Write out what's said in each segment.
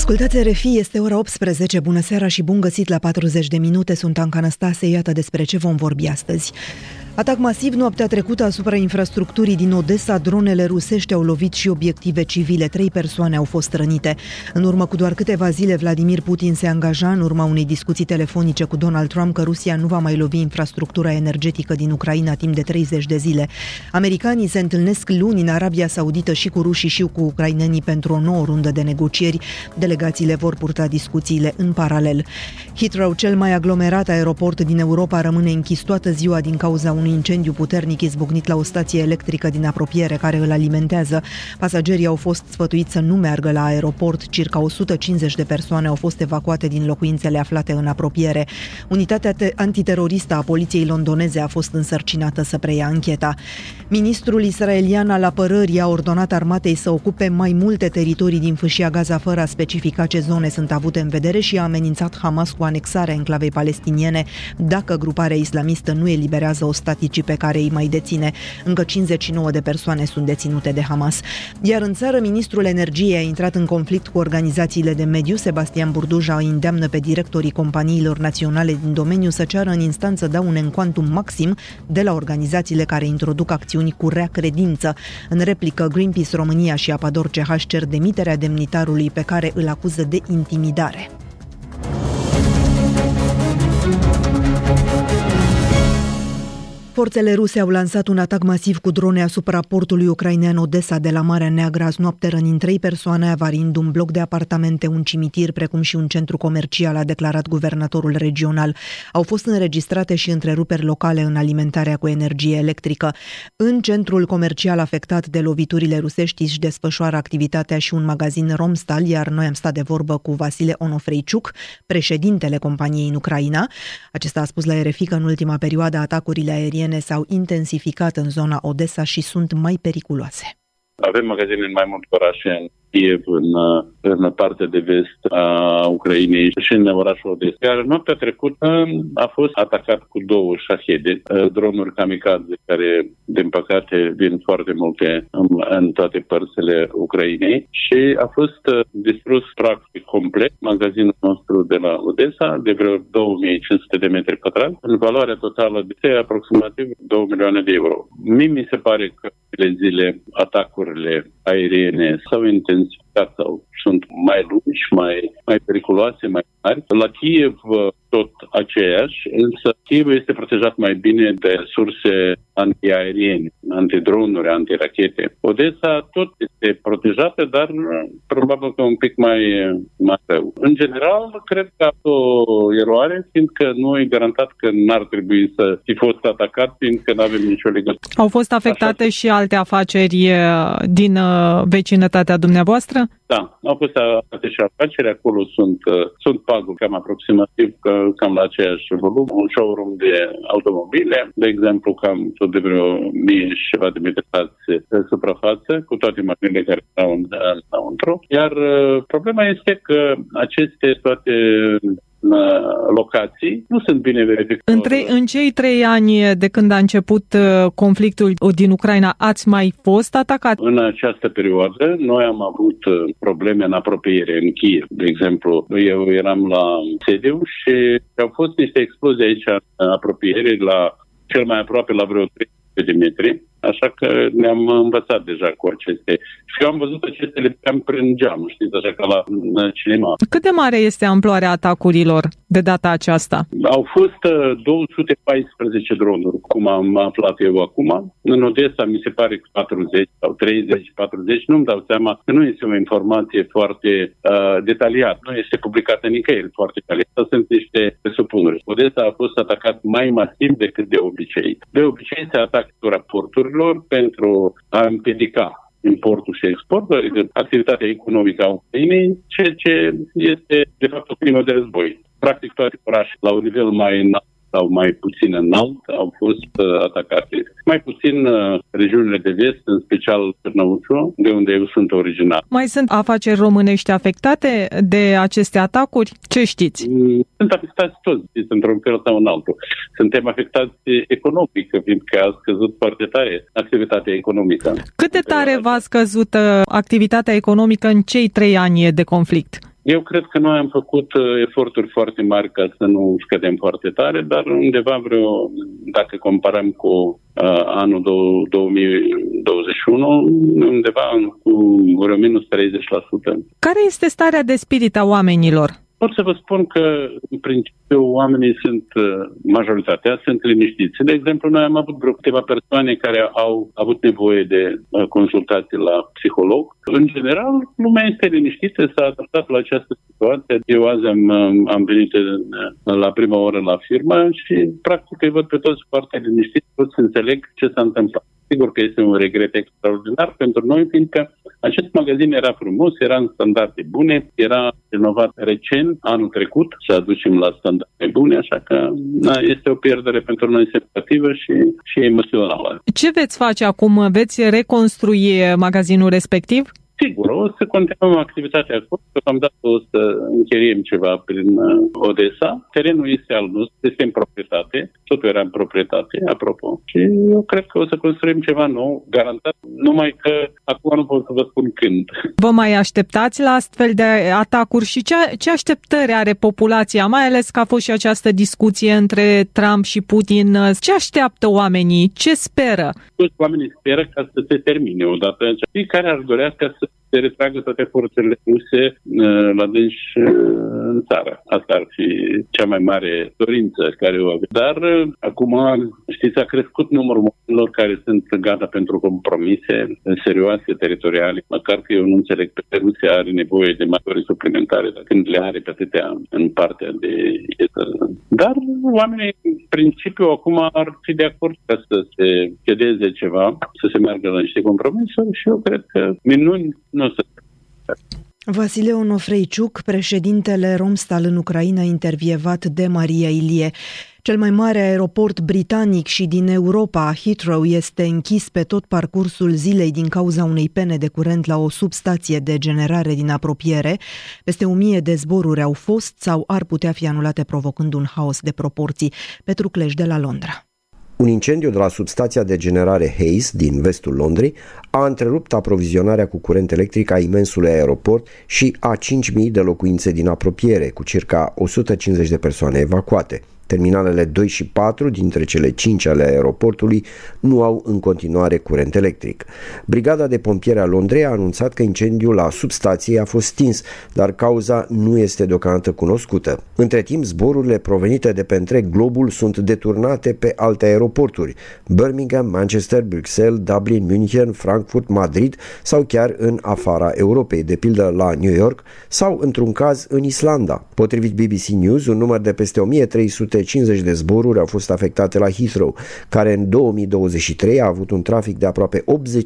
Ascultați RFI, este ora 18, bună seara și bun găsit la 40 de minute, sunt Anca Năstase, iată despre ce vom vorbi astăzi. Atac masiv noaptea trecută asupra infrastructurii din Odessa, dronele rusești au lovit și obiective civile, 3 persoane au fost rănite. În urmă cu doar câteva zile, Vladimir Putin se angaja în urma unei discuții telefonice cu Donald Trump că Rusia nu va mai lovi infrastructura energetică din Ucraina timp de 30 de zile. Americanii se întâlnesc luni în Arabia Saudită și cu rușii și cu ucrainenii pentru o nouă rundă de negocieri. Delegațiile vor purta discuțiile în paralel. Heathrow, cel mai aglomerat aeroport din Europa, rămâne închis toată ziua din cauza unui incendiu puternic izbucnit la o stație electrică din apropiere care îl alimentează. Pasagerii au fost sfătuiți să nu meargă la aeroport. Circa 150 de persoane au fost evacuate din locuințele aflate în apropiere. Unitatea antiteroristă a poliției londoneze a fost însărcinată să preia ancheta. Ministrul israelian al apărării a ordonat armatei să ocupe mai multe teritorii din fâșia Gaza fără a specifica ce zone sunt avute în vedere și a amenințat Hamas cu anexarea enclavei palestiniene dacă gruparea islamistă nu eliberează ostaticii pe care îi mai deține. Încă 59 de persoane sunt deținute de Hamas. Iar în țară, ministrul energiei a intrat în conflict cu organizațiile de mediu. Sebastian Burduja îi îndeamnă pe directorii companiilor naționale din domeniu să ceară în instanță daune în cuantum maxim de la organizațiile care introduc acțiuni cu rea credință. În replică, Greenpeace România și Apador CH cer demiterea demnitarului pe care îl acuză de intimidare. Forțele ruse au lansat un atac masiv cu drone asupra portului ucrainean Odessa de la Marea Neagră, azi noapte rănind 3 persoane, avariind un bloc de apartamente, un cimitir, precum și un centru comercial, a declarat guvernatorul regional. Au fost înregistrate și întreruperi locale în alimentarea cu energie electrică. În centrul comercial afectat de loviturile rusești își desfășoară activitatea și un magazin Romstal, iar noi am stat de vorbă cu Vasile Onofreiciuc, președintele companiei în Ucraina. Acesta a spus la RFI că în ultima perioadă atacurile aeriene s-au intensificat în zona Odessa și sunt mai periculoase. Avem magazine în mai multe orașe, în Kiev, în partea de vest a Ucrainei și în orașul Odessa. Iar noaptea trecută a fost atacat cu 2 șahede, dronuri kamikaze, care, din păcate, vin foarte multe în toate părțile Ucrainei și a fost distrus practic complet magazinul nostru de la Odessa, de vreo 2500 de metri pătrați, în valoarea totală de aproximativ 2 milioane de euro. Mie mi se pare că zile atacurile aeriene s-au intensificat sau sunt mai lungi, mai periculoase, mai mari. La Kiev tot aceeași, însă Kiev este protejat mai bine de surse antiaeriene, antidronuri, antirachete. Odessa tot este protejată, dar probabil că un pic mai rău. În general, cred că a o eroare, fiindcă nu e garantat că n-ar trebui să fi fost atacat, fiindcă nu avem nicio legătură. Au fost afectate și alte afaceri din vecinătatea dumneavoastră? Da, au fost afectate și afaceri, acolo sunt paguri cam aproximativ, cam la aceeași volum. Un showroom de automobile, de exemplu, cam tot de vreo 1000 și ceva de metri de suprafață, cu toate mașinile care stau înăuntru. Iar problema este că aceste toate locații nu sunt bine verificate. În cei 3 ani de când a început conflictul din Ucraina, ați mai fost atacat? În această perioadă, noi am avut probleme în apropiere, în Kiev. De exemplu, eu eram la sediu și au fost niște explozii aici în apropiere, cel mai aproape la vreo 300 de metri. Așa că ne-am învățat deja cu aceste. Și eu am văzut acestele cam prin geam, știți, așa ca la cinema. Cât de mare este amploarea atacurilor de data aceasta? Au fost 214 dronuri, cum am aflat eu acum. În Odessa mi se pare 40 sau 30, 40, nu-mi dau seama că nu este o informație foarte detaliată. Nu este publicată nicăieri foarte detaliată. Sunt niște presupuneri. Odessa a fost atacat mai masiv decât de obicei. De obicei se atacă raporturi pentru a împiedica importul și exportul, adică activitatea economică a Ucrainei, ceea ce este, de fapt, o crimă de război. Practic, toate orașele la un nivel mai înalt sau mai puțin înalt au fost atacate. Mai puțin regiunile de vest, în special Târnăuțu, de unde eu sunt originar. Mai sunt afaceri românești afectate de aceste atacuri? Ce știți? Sunt afectați toți, într-un fel sau în altul. Suntem afectați economic, fiindcă a scăzut foarte tare activitatea economică. Cât de tare v-a scăzut activitatea economică în cei 3 ani de conflict? Eu cred că noi am făcut eforturi foarte mari ca să nu scădem foarte tare, dar undeva dacă comparăm cu anul 2021, undeva cu vreo minus 30%. Care este starea de spirit a oamenilor? Pot să vă spun că, în principiu, oamenii majoritatea sunt liniștiți. De exemplu, noi am avut vreo câteva persoane care au avut nevoie de consultații la psiholog. În general, lumea este liniștită, s-a adaptat la această situație. Eu azi am venit la prima oră la firmă și, practic, îi văd pe toți foarte liniștiți, pot să înțeleg ce s-a întâmplat. Sigur că este un regret extraordinar pentru noi, fiindcă acest magazin era frumos, era în standarde bune, era renovat recent, anul trecut, să aducem la standarde bune, așa că este o pierdere pentru noi semnificativă și emoțională. Ce veți face acum? Veți reconstrui magazinul respectiv? Sigur, o să continuăm activitatea acolo, deocamdată o să încheriem ceva prin Odessa. Terenul este al nostru, este în proprietate, totul era în proprietate, apropo. Și eu cred că o să construim ceva nou, garantat, numai că acum nu pot să vă spun când. Vă mai așteptați la astfel de atacuri și ce așteptări are populația, mai ales că a fost și această discuție între Trump și Putin? Ce așteaptă oamenii? Ce speră? Toți oamenii speră ca să se termine odată. Cei care ar dorea ca să se retragă toate forțele ruse la dânși în țară. Asta ar fi cea mai mare dorință care o avem. Dar acum, știți, a crescut numărul oamenilor care sunt gata pentru compromise serioase, teritoriale. Măcar că eu nu înțeleg că Rusia are nevoie de măsuri suplimentare, dar când le are pe atâtea în partea de est. Dar oamenii, în principiu, acum ar fi de acord ca să se cedeze ceva, să se meargă la niște compromisuri și eu cred că minuni nu o să. Vasile Onofreiciuc, președintele Romstal în Ucraina, intervievat de Maria Ilie. Cel mai mare aeroport britanic și din Europa, Heathrow, este închis pe tot parcursul zilei din cauza unei pene de curent la o substație de generare din apropiere. Peste 1000 de zboruri au fost sau ar putea fi anulate, provocând un haos de proporții. Petru Cleș de la Londra. Un incendiu de la substația de generare Hayes din vestul Londrei a întrerupt aprovizionarea cu curent electric a imensului aeroport și a 5.000 de locuințe din apropiere, cu circa 150 de persoane evacuate. Terminalele 2 și 4 dintre cele 5 ale aeroportului nu au în continuare curent electric. Brigada de pompieri a Londrei a anunțat că incendiul la substație a fost stins, dar cauza nu este deocamdată cunoscută. Între timp, zborurile provenite de pe întreg globul sunt deturnate pe alte aeroporturi: Birmingham, Manchester, Bruxelles, Dublin, München, Frankfurt, Madrid sau chiar în afara Europei, de pildă la New York sau, într-un caz, în Islanda. Potrivit BBC News, un număr de peste 1350 de zboruri au fost afectate la Heathrow, care în 2023 a avut un trafic de aproape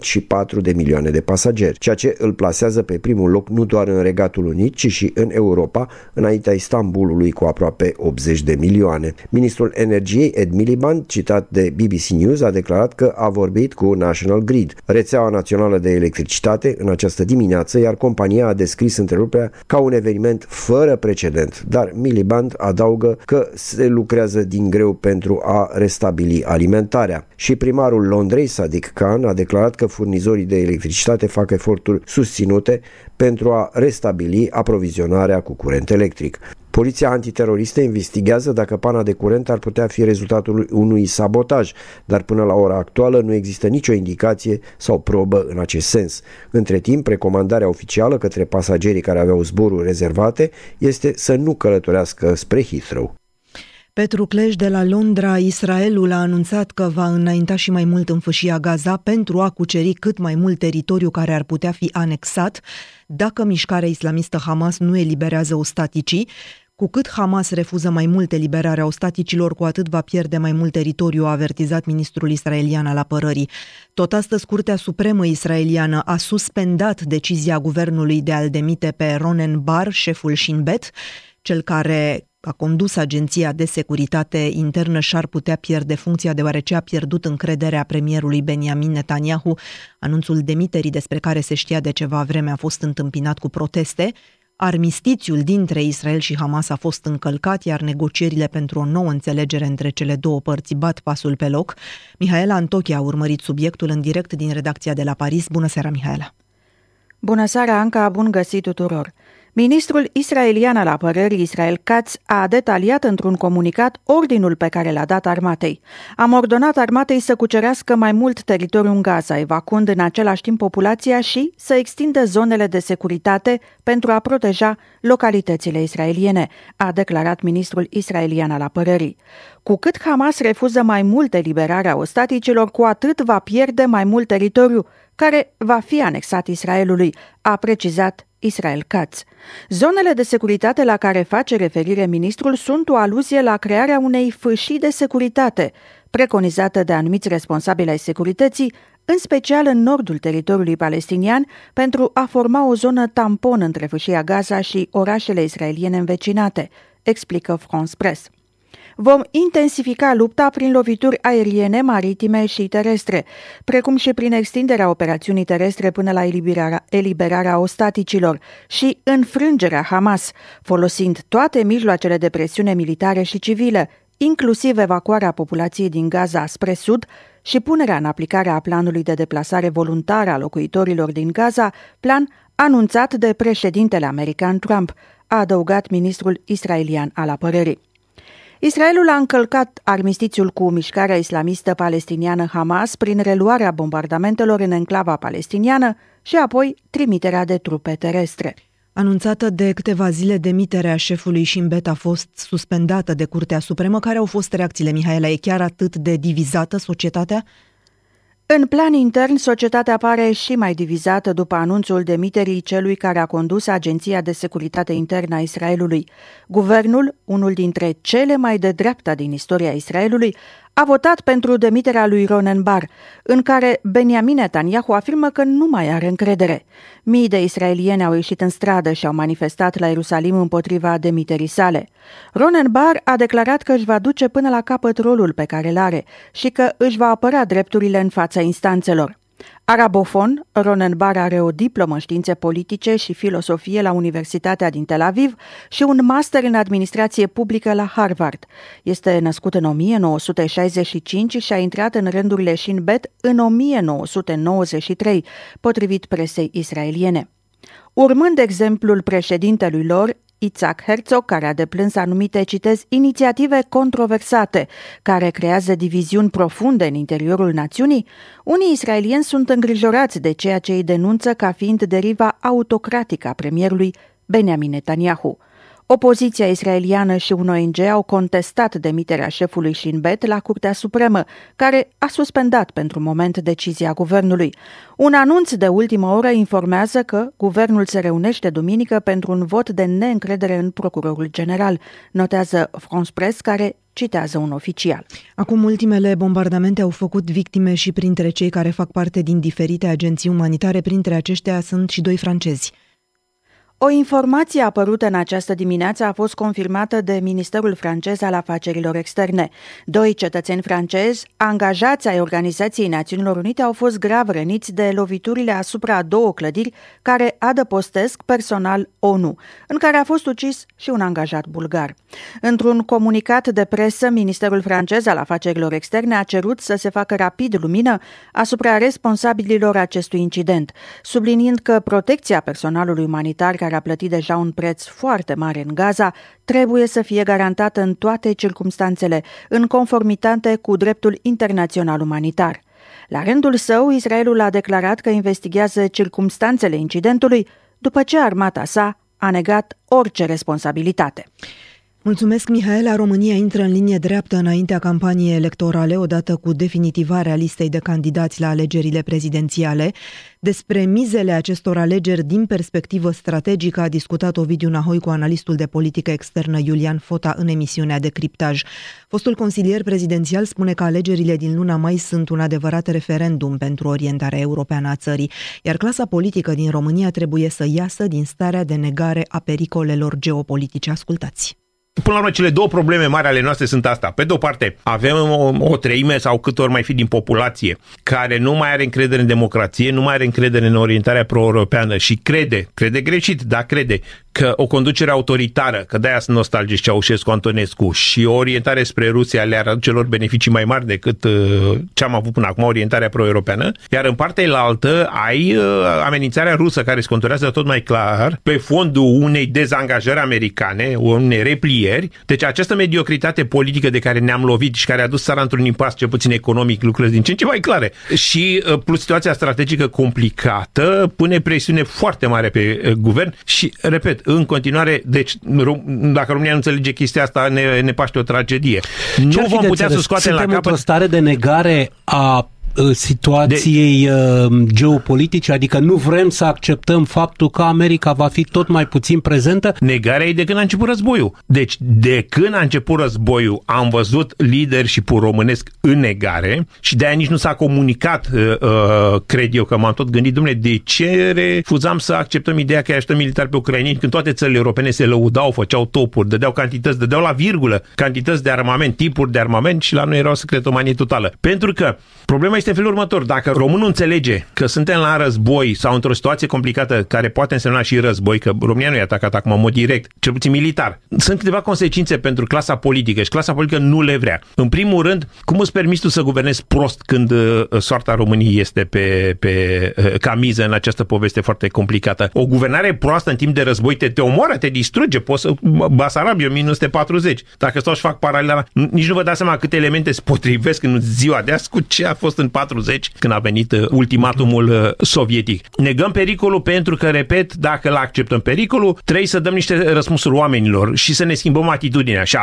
84 de milioane de pasageri, ceea ce îl plasează pe primul loc nu doar în Regatul Unit, ci și în Europa, înaintea Istanbulului cu aproape 80 de milioane. Ministrul Energiei, Ed Miliband, citat de BBC News, a declarat că a vorbit cu National Grid, rețeaua națională de electricitate, în această dimineață, iar compania a descris întreruperea ca un eveniment fără precedent, dar Miliband adaugă că se lucrează din greu pentru a restabili alimentarea. Și primarul Londrei, Sadiq Khan, a declarat că furnizorii de electricitate fac eforturi susținute pentru a restabili aprovizionarea cu curent electric. Poliția antiteroristă investigează dacă pana de curent ar putea fi rezultatul unui sabotaj, dar până la ora actuală nu există nicio indicație sau probă în acest sens. Între timp, recomandarea oficială către pasagerii care aveau zboruri rezervate este să nu călătorească spre Heathrow. Petru Cleș de la Londra. Israelul a anunțat că va înainta și mai mult în fâșia Gaza pentru a cuceri cât mai mult teritoriu care ar putea fi anexat dacă mișcarea islamistă Hamas nu eliberează ostaticii. Cu cât Hamas refuză mai mult eliberarea ostaticilor, cu atât va pierde mai mult teritoriu, a avertizat ministrul israelian al apărării. Tot astăzi, Curtea Supremă israeliană a suspendat decizia guvernului de a-l demite pe Ronen Bar, șeful Shin Bet, cel care a condus agenția de securitate internă și ar putea pierde funcția deoarece a pierdut încrederea premierului Benjamin Netanyahu. Anunțul demiterii, despre care se știa de ceva vreme, a fost întâmpinat cu proteste. Armistițiul dintre Israel și Hamas a fost încălcat, iar negocierile pentru o nouă înțelegere între cele două părți bat pasul pe loc. Mihaela Antochia a urmărit subiectul în direct din redacția de la Paris. Bună seara, Mihaela! Bună seara, Anca, bun găsit tuturor! Ministrul israelian al apărării, Israel Katz, a detaliat într-un comunicat ordinul pe care l-a dat armatei. Am ordonat armatei să cucerească mai mult teritoriul în Gaza, evacuând în același timp populația și să extindă zonele de securitate pentru a proteja localitățile israeliene, a declarat ministrul israelian al apărării. Cu cât Hamas refuză mai mult eliberarea ostaticilor, cu atât va pierde mai mult teritoriu, care va fi anexat Israelului, a precizat Israel Katz. Zonele de securitate la care face referire ministrul sunt o aluzie la crearea unei fâșii de securitate, preconizată de anumiți responsabili ai securității, în special în nordul teritoriului palestinian, pentru a forma o zonă tampon între fâșia Gaza și orașele israeliene învecinate, explică France Press. Vom intensifica lupta prin lovituri aeriene, maritime și terestre, precum și prin extinderea operațiunii terestre până la eliberarea ostaticilor și înfrângerea Hamas, folosind toate mijloacele de presiune militare și civilă, inclusiv evacuarea populației din Gaza spre sud și punerea în aplicare a planului de deplasare voluntară a locuitorilor din Gaza, plan anunțat de președintele american Trump, a adăugat ministrul israelian al apărării. Israelul a încălcat armistițiul cu mișcarea islamistă palestiniană Hamas prin reluarea bombardamentelor în enclava palestiniană și apoi trimiterea de trupe terestre. Anunțată de câteva zile, demiterea șefului Shin Bet a fost suspendată de Curtea Supremă. Care au fost reacțiile, Mihaela? E chiar atât de divizată societatea? În plan intern, societatea pare și mai divizată după anunțul demiterii celui care a condus Agenția de Securitate Internă a Israelului. Guvernul, unul dintre cele mai de dreapta din istoria Israelului, a votat pentru demiterea lui Ronen Bar, în care Benjamin Netanyahu afirmă că nu mai are încredere. Mii de israelieni au ieșit în stradă și au manifestat la Ierusalim împotriva demiterii sale. Ronen Bar a declarat că își va duce până la capăt rolul pe care îl are și că își va apăra drepturile în fața instanțelor. Arabofon, Ronen Bar are o diplomă în științe politice și filosofie la Universitatea din Tel Aviv și un master în administrație publică la Harvard. Este născut în 1965 și a intrat în rândurile Shin Bet în 1993, potrivit presei israeliene. Urmând exemplul președintelui lor, Itzhak Herzog, care a deplâns anumite, citez, inițiative controversate, care creează diviziuni profunde în interiorul națiunii, unii israelieni sunt îngrijorați de ceea ce îi denunță ca fiind deriva autocratică a premierului Benjamin Netanyahu. Opoziția israeliană și un ONG au contestat demiterea șefului Shin Bet la Curtea Supremă, care a suspendat pentru moment decizia guvernului. Un anunț de ultimă oră informează că guvernul se reunește duminică pentru un vot de neîncredere în procurorul general, notează France Press, care citează un oficial. Acum, ultimele bombardamente au făcut victime și printre cei care fac parte din diferite agenții umanitare. Printre aceștia sunt și 2 francezi. O informație apărută în această dimineață a fost confirmată de Ministerul francez al Afacerilor Externe. 2 cetățeni francezi, angajați ai Organizației Națiunilor Unite, au fost grav răniți de loviturile asupra a 2 clădiri care adăpostesc personal ONU, în care a fost ucis și un angajat bulgar. Într-un comunicat de presă, Ministerul francez al Afacerilor Externe a cerut să se facă rapid lumină asupra responsabililor acestui incident, subliniind că protecția personalului umanitar care a plătit deja un preț foarte mare în Gaza, trebuie să fie garantată în toate circumstanțele, în conformitate cu dreptul internațional umanitar. La rândul său, Israelul a declarat că investigează circumstanțele incidentului, după ce armata sa a negat orice responsabilitate. Mulțumesc, Mihaela. România intră în linie dreaptă înaintea campaniei electorale, odată cu definitivarea listei de candidați la alegerile prezidențiale. Despre mizele acestor alegeri din perspectivă strategică a discutat Ovidiu Nahoi cu analistul de politică externă Iulian Fota în emisiunea Decriptaj. Fostul consilier prezidențial spune că alegerile din luna mai sunt un adevărat referendum pentru orientarea europeană a țării, iar clasa politică din România trebuie să iasă din starea de negare a pericolelor geopolitice. Ascultați! Până la urmă, cele două probleme mari ale noastre sunt asta. Pe de o parte, avem o treime sau câte ori mai fi din populație care nu mai are încredere în democrație, nu mai are încredere în orientarea pro-europeană și crede greșit, dar crede că o conducere autoritară, că de-aia sunt nostalgici Ceaușescu, Antonescu, și o orientare spre Rusia le-ar aduce lor beneficii mai mari decât ce am avut până acum, orientarea pro-europeană, iar în partea elaltă ai amenințarea rusă care se conturează tot mai clar pe fondul unei dezangajări americane, unei replieri. Deci această mediocritate politică de care ne-am lovit și care a dus țara într-un impas, cel puțin economic, lucrurile din ce în ce mai clare. Și plus situația strategică complicată pune presiune foarte mare pe guvern și, repet, în continuare, deci dacă România nu înțelege chestia asta, ne paște o tragedie. Nu vom putea să scoatem la capăt. Suntem într-o stare de negare a situației geopolitice, adică nu vrem să acceptăm faptul că America va fi tot mai puțin prezentă? Negarea e de când a început războiul. Deci, de când a început războiul, am văzut leadership-ul românesc în negare și de-aia nici nu s-a comunicat, cred eu, că m-am tot gândit, dom'le, de ce refuzam să acceptăm ideea că îi ajutăm militari pe ucraineni când toate țările europene se lăudau, făceau topuri, dădeau cantități, dădeau la virgulă cantități de armament, tipuri de armament și la noi era o secretomanie totală. Pentru că problema este în felul următor. Dacă românul înțelege că suntem la război sau într-o situație complicată care poate însemna și război, că România nu e atacată acum în mod direct, cel puțin militar, sunt câteva consecințe pentru clasa politică și clasa politică nu le vrea. În primul rând, cum îți permiți tu să guvernezi prost când soarta României este pe camiză în această poveste foarte complicată? O guvernare proastă în timp de război te omoară, te distruge. Poți să Basarabia 1940. Dacă stau și fac paralela, nici nu vă dați seama câte elemente se potrivesc în ziua de azi cu ce a fost în 40, când a venit ultimatumul sovietic. Negăm pericolul pentru că, repet, dacă acceptăm pericolul, trebuie să dăm niște răspunsuri oamenilor și să ne schimbăm atitudinea. Și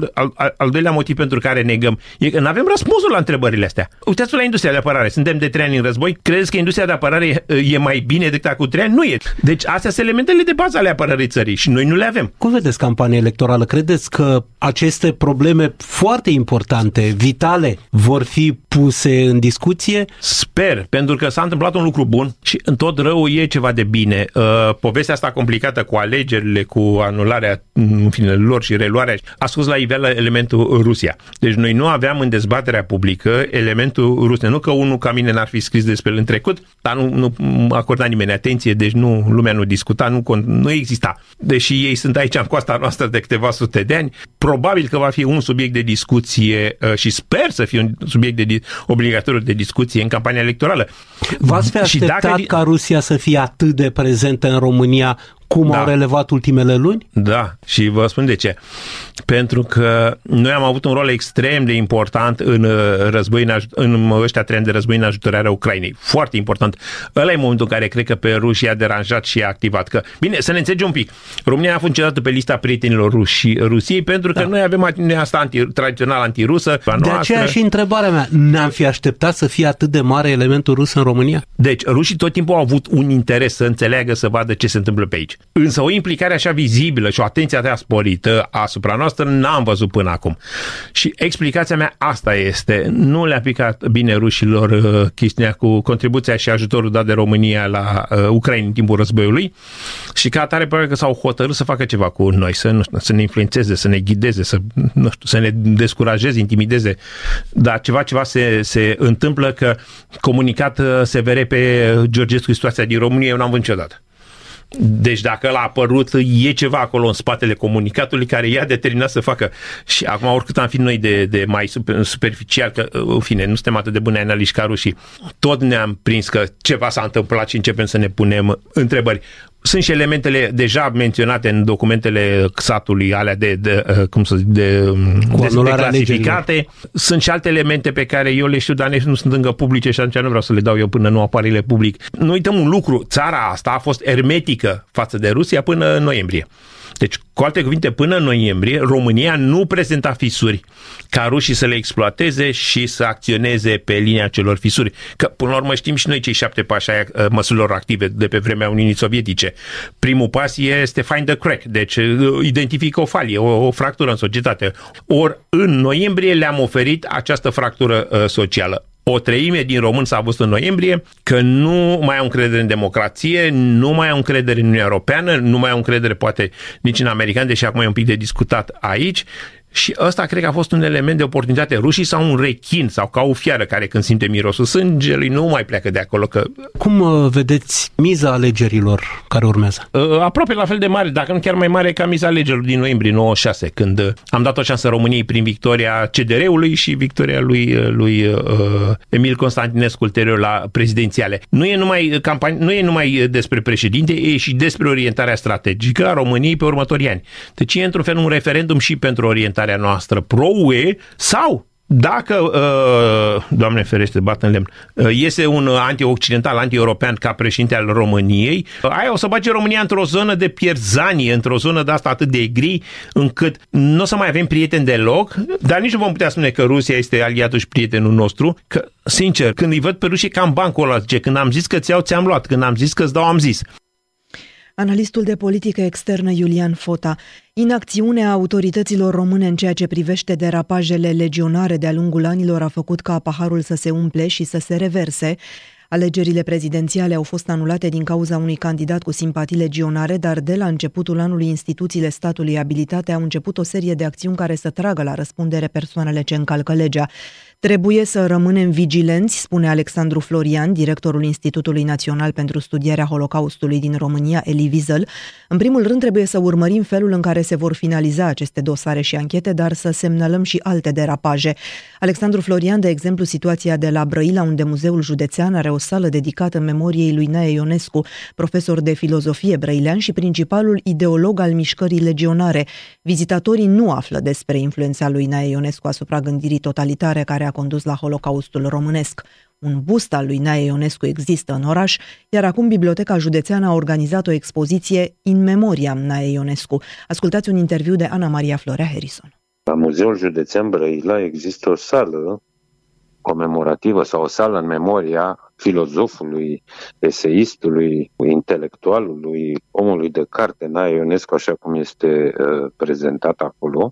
al doilea motiv pentru care negăm e că nu avem răspunsul la întrebările astea. Uitați-vă la industria de apărare. Suntem de 3 ani în război. Credeți că industria de apărare e mai bine decât cu 3 ani? Nu e. Deci astea sunt elementele de bază ale apărării țării și noi nu le avem. Cum vedeți campania electorală? Credeți că aceste probleme foarte importante, vitale, vor fi puse în discuție? Sper, pentru că s-a întâmplat un lucru bun și în tot rău e ceva de bine. Povestea asta complicată cu alegerile, cu anularea lor și reluarea, a scos la iveală elementul Rusia. Deci noi nu aveam în dezbaterea publică elementul Rusia. Nu că unul ca mine n-ar fi scris despre el în trecut, dar nu acorda nimeni atenție, deci lumea nu discuta, nu exista. Deși ei sunt aici în coasta noastră de câteva sute de ani, probabil că va fi un subiect de discuție și sper să fie un subiect obligatoriu de discuție în campania electorală. V-ați fi așteptat ca Rusia să fie atât de prezentă în România cum au relevat ultimele luni? Da, și vă spun de ce. Pentru că noi am avut un rol extrem de important în război, în ăștia 3 ani de război în ajutorarea Ucrainei. Foarte important. Ăla e momentul în care cred că pe ruși i-a deranjat și i-a activat. Că, bine, să ne înțelegem un pic. România a fost niciodată pe lista prietenilor Rusiei pentru că noi avem atitudinea asta tradițional antirusă. De aceea și întrebarea mea, ne-am fi așteptat să fie atât de mare elementul rus în România? Deci, rușii tot timpul au avut un interes să înțeleagă, să vadă ce se întâmplă pe aici. Însă o implicare așa vizibilă și o atenție atât sporită asupra noastră n-am văzut până acum. Și explicația mea asta este, nu le-a picat bine rușilor chestiunea cu contribuția și ajutorul dat de România la Ucraina în timpul războiului și ca atare probabil că s-au hotărât să facă ceva cu noi, să ne influențeze, să ne ghideze, să ne descurajeze, intimideze. Dar ceva se întâmplă că comunicat SVR pe Georgescu situația din România, eu n-am văzut niciodată. Deci dacă ăla a apărut, e ceva acolo în spatele comunicatului care i-a determinat să facă. Și acum, oricât am fi noi de mai superficial, că, în fine, nu suntem atât de buni analiști ca rușii, tot ne-am prins că ceva s-a întâmplat și începem să ne punem întrebări. Sunt și elementele deja menționate în documentele XAT-ului, alea declasificate. Sunt și alte elemente pe care eu le știu, dar nu sunt încă publice și atunci nu vreau să le dau eu până nu apar ele public. Nu uităm un lucru, țara asta a fost ermetică față de Rusia până în noiembrie. Deci, cu alte cuvinte, până în noiembrie, România nu prezenta fisuri ca rușii să le exploateze și să acționeze pe linia celor fisuri. Că, până la urmă, știm și noi cei 7 pași ai măsurilor active de pe vremea Uniunii Sovietice. Primul pas este find the crack, deci identifică o falie, o fractură în societate. Ori, în noiembrie le-am oferit această fractură socială. o treime din români s-a văzut în noiembrie că nu mai au încredere în democrație, nu mai au încredere în Uniunea Europeană, nu mai au încredere poate nici în americani, deși acum e un pic de discutat aici. Și ăsta cred că a fost un element de oportunitate. Rușii sau un rechin sau ca o fiară care când simte mirosul sângelui nu mai pleacă de acolo. Cum vedeți miza alegerilor care urmează? Aproape la fel de mare, dacă nu chiar mai mare ca miza alegerilor din noiembrie 96, când am dat o șansă României prin victoria CDR-ului și victoria lui Emil Constantinescu ulterior la prezidențiale. Nu e numai despre președinte, e și despre orientarea strategică a României pe următorii ani. Deci e într-un fel un referendum și pentru orientarea noastră pro-UE sau dacă, Doamne ferește, bat în lemn, iese un anti-occidental, anti-european ca președinte al României, aia o să bage România într-o zonă de pierzanie, într-o zonă de asta atât de gri, încât nu o să mai avem prieteni deloc, dar nici nu vom putea spune că Rusia este aliatul și prietenul nostru, că, sincer, când îi văd pe rușii ca în bancul ăla, zice, când am zis că ți-am luat, când am zis că îți dau, am zis. Analistul de politică externă Iulian Fota. Inacțiunea autorităților române în ceea ce privește derapajele legionare de-a lungul anilor a făcut ca paharul să se umple și să se reverse. Alegerile prezidențiale au fost anulate din cauza unui candidat cu simpatii legionare, dar de la începutul anului instituțiile statului abilitate au început o serie de acțiuni care să tragă la răspundere persoanele ce încalcă legea. Trebuie să rămânem vigilenți, spune Alexandru Florian, directorul Institutului Național pentru Studierea Holocaustului din România, Elie Wiesel. În primul rând trebuie să urmărim felul în care se vor finaliza aceste dosare și anchete, dar să semnalăm și alte derapaje. Alexandru Florian, de exemplu, situația de la Brăila, unde Muzeul Județean are o sală dedicată memoriei lui Nae Ionescu, profesor de filozofie brăilean și principalul ideolog al mișcării legionare. Vizitatorii nu află despre influența lui Nae Ionescu asupra gândirii totalitare care a condus la Holocaustul românesc. Un bust al lui Nae Ionescu există în oraș, iar acum Biblioteca Județeană a organizat o expoziție in memoriam Nae Ionescu. Ascultați un interviu de Ana Maria Florea Harrison. La Muzeul Județean Brăila există o sală comemorativă sau o sală în memoria filozofului, eseistului, intelectualului, omului de carte, Nae Ionescu, așa cum este prezentat acolo.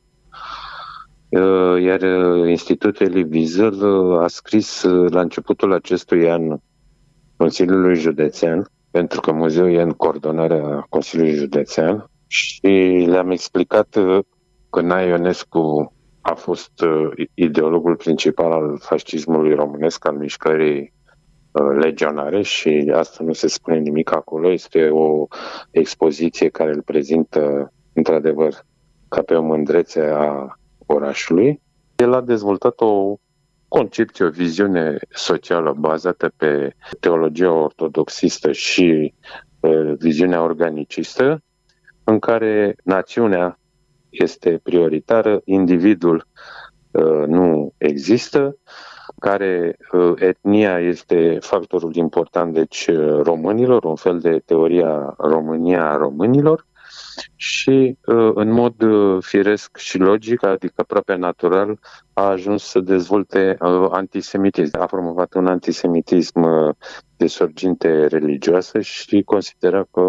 Iar Institutul Elie Wiesel a scris la începutul acestui an Consiliului Județean, pentru că muzeul e în coordonarea Consiliului Județean, și le-am explicat că Nae Ionescu a fost ideologul principal al fascismului românesc, al mișcării legionare, și asta nu se spune nimic acolo. Este o expoziție care îl prezintă într-adevăr ca pe o mândrețe a orașului. El a dezvoltat o concepție, o viziune socială bazată pe teologia ortodoxistă și viziunea organicistă, în care națiunea este prioritară, individul nu există, care etnia este factorul important, deci românilor, un fel de teoria România a românilor, și în mod firesc și logic, adică aproape natural, a ajuns să dezvolte antisemitism. A promovat un antisemitism de sorginte religioasă și considera că,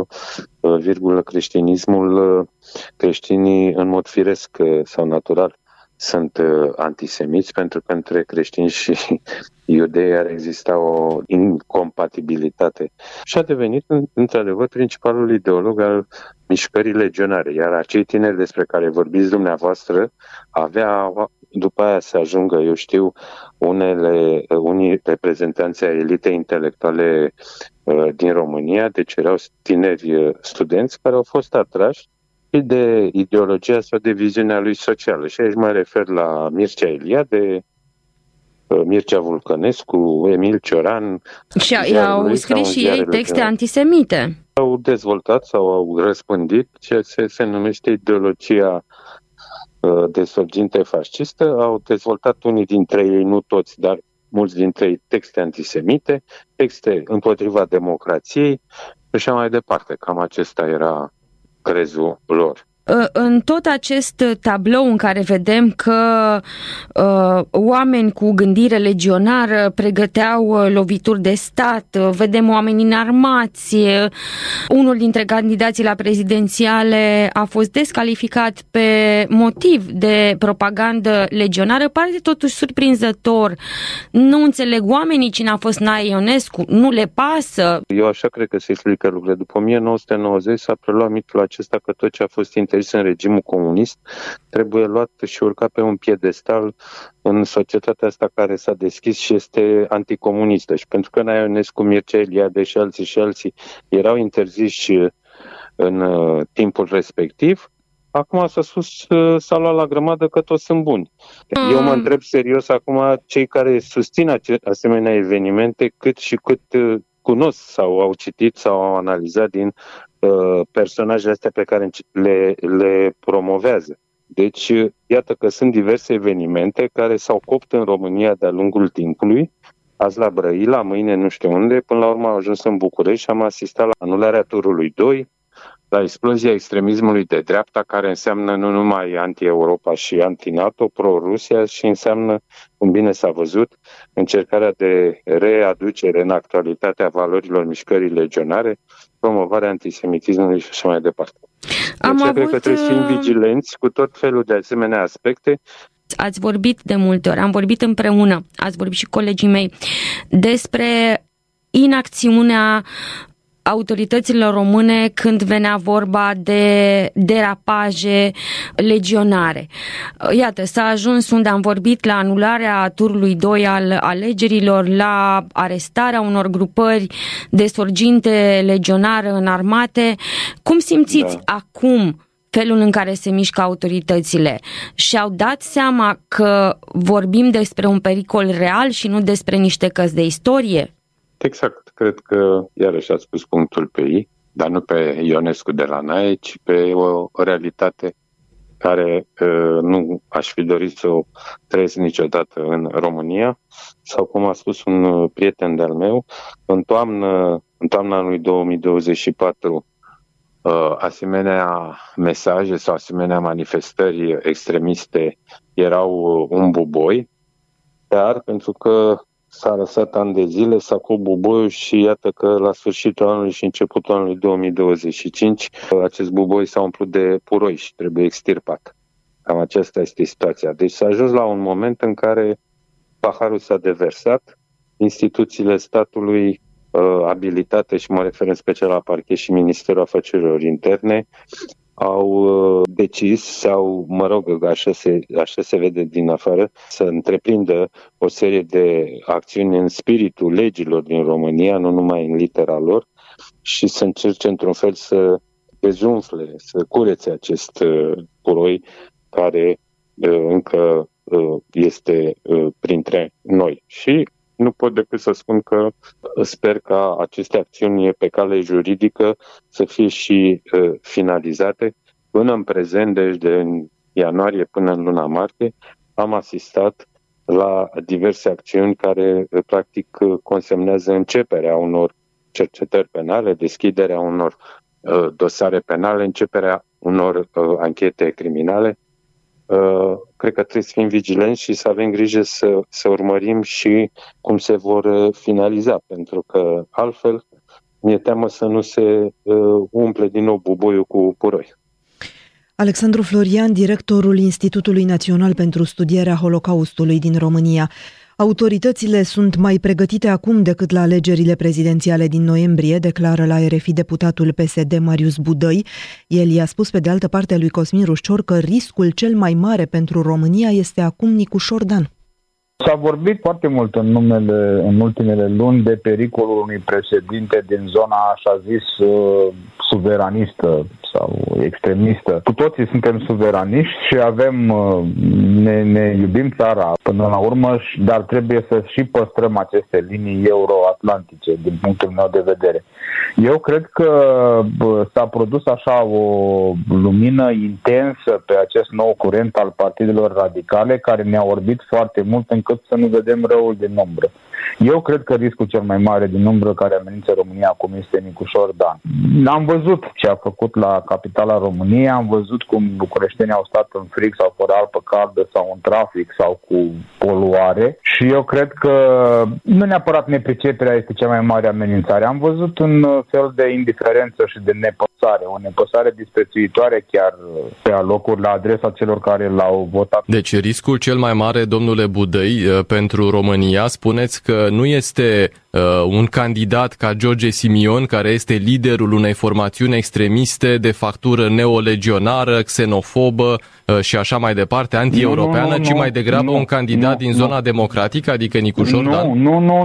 creștinii în mod firesc sau natural sunt antisemiți, pentru că între creștini și iudei ar exista o incompatibilitate. Și a devenit, într-adevăr, principalul ideolog al mișcării legionare. Iar acei tineri despre care vorbiți dumneavoastră avea după aia să ajungă, eu știu, unii reprezentanți ai elitei intelectuale din România, deci erau tineri studenți care au fost atrași de ideologia sau de viziunea lui socială. Și aici mă refer la Mircea Eliade, Mircea Vulcănescu, Emil Cioran. Și au scris și ei texte antisemite. Au dezvoltat sau au răspândit ce se numește ideologia de sorginte fascistă. Au dezvoltat unii dintre ei, nu toți, dar mulți dintre ei, texte antisemite, texte împotriva democrației și așa mai departe. Cam acesta era crezul lor. În tot acest tablou în care vedem că oameni cu gândire legionară pregăteau lovituri de stat, vedem oameni înarmați, unul dintre candidații la prezidențiale a fost descalificat pe motiv de propagandă legionară, pare totuși surprinzător. Nu înțeleg oamenii cine a fost Nae Ionescu, nu le pasă. Eu așa cred că se explică lucrurile. După 1990 s-a preluat mitul acesta că tot ce a fost interzis în regimul comunist trebuie luat și urcat pe un piedestal în societatea asta care s-a deschis și este anticomunistă. Și pentru că Nae Ionescu, Mircea Eliade și alții erau interziși în timpul respectiv, acum s-a luat la grămadă că toți sunt buni. Eu mă întreb serios acum cei care susțin asemenea evenimente cât cunosc sau au citit sau au analizat din personajele astea pe care le promovează. Deci, iată că sunt diverse evenimente care s-au copt în România de-a lungul timpului, azi la Brăila, mâine nu știu unde, până la urmă au ajuns în București și am asistat la anularea turului 2, la explozia extremismului de dreapta, care înseamnă nu numai anti-Europa și anti-NATO, pro-Rusia, și înseamnă, cum bine s-a văzut, încercarea de readucere în actualitatea valorilor mișcării legionare, promovarea antisemitismului și așa mai departe. Deci cred că trebuie să fim vigilenți cu tot felul de asemenea aspecte. Ați vorbit de multe ori, am vorbit împreună, ați vorbit și colegii mei, despre inacțiunea autorităților române când venea vorba de derapaje legionare. Iată, s-a ajuns unde am vorbit, la anularea turului 2 al alegerilor, la arestarea unor grupări de sorginte legionară înarmate. Cum simțiți acum felul în care se mișcă autoritățile? Și-au dat seama că vorbim despre un pericol real și nu despre niște căți de istorie? Exact. Cred că iarăși ați pus punctul pe ei, dar nu pe Ionescu de la Nae, ci pe o realitate care nu aș fi dorit să o trăiesc niciodată în România. Sau cum a spus un prieten de-al meu, în toamna anului 2024 asemenea mesaje sau asemenea manifestări extremiste erau un buboi, dar pentru că s-a lăsat ani de zile, s-a cu buboiul și iată că la sfârșitul anului și începutul anului 2025 acest buboi s-a umplut de puroi și trebuie extirpat. Cam aceasta este situația. Deci s-a ajuns la un moment în care paharul s-a deversat, instituțiile statului abilitate, și mă refer în special la Parchet și Ministerul Afacerilor Interne, au decis sau, așa se vede din afară, să întreprindă o serie de acțiuni în spiritul legilor din România, nu numai în litera lor, și să încerce într-un fel să dezumfle, să curețe acest puroi care încă este printre noi. Și nu pot decât să spun că sper ca aceste acțiuni pe cale juridică să fie și finalizate. Până în prezent, deci de ianuarie până în luna martie, am asistat la diverse acțiuni care practic consemnează începerea unor cercetări penale, deschiderea unor dosare penale, începerea unor anchete criminale. Cred că trebuie să fim vigilenți și să avem grijă să urmărim și cum se vor finaliza, pentru că altfel mi-e teamă să nu se umple din nou buboiul cu puroi. Alexandru Florian, directorul Institutului Național pentru Studierea Holocaustului din România. Autoritățile sunt mai pregătite acum decât la alegerile prezidențiale din noiembrie, declară la RFI deputatul PSD Marius Budăi. El i-a spus pe de altă parte lui Cosmin Rușcior că riscul cel mai mare pentru România este acum Nicu Șordan. S-a vorbit foarte mult în ultimele luni de pericolul unui președinte din zona, așa zis, suveranistă sau extremistă. Cu toții suntem suveraniști și ne iubim țara până la urmă, dar trebuie să și păstrăm aceste linii euroatlantice din punctul meu de vedere. Eu cred că s-a produs așa o lumină intensă pe acest nou curent al partidelor radicale care ne-a orbit foarte mult încât să nu vedem răul din umbră. Eu cred că riscul cel mai mare din umbră care amenință România acum este Nicușor Dan. Am văzut ce a făcut la capitala României, am văzut cum bucureștenii au stat în frig sau fără apă caldă sau în trafic sau cu poluare și eu cred că nu neapărat nepriceperea este cea mai mare amenințare. Am văzut un fel de indiferență și de nepăsare, o nepăsare disprețuitoare chiar pe alocuri la adresa celor care l-au votat. Deci riscul cel mai mare, domnule Budăi, pentru România, spuneți că nu este un candidat ca George Simion, care este liderul unei formațiuni extremiste de factură neolegionară, xenofobă și așa mai departe, anti-europeană, ci mai degrabă un candidat din zona democratică, adică Nicușor Dan?